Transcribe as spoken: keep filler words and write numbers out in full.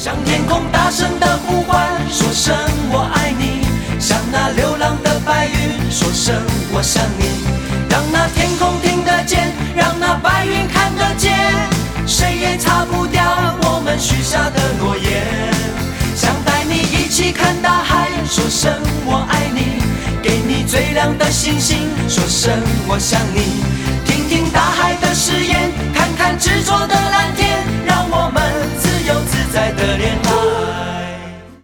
向天空大声的呼唤，说声我爱你。向那流浪的白云说声我想你。让那天空听得见，让那白云看得见，谁也擦不掉我们许下的诺言。想带你一起看大海，说声我爱你。给你最亮的星星，说声我想你。听听大海的誓言，看看执着的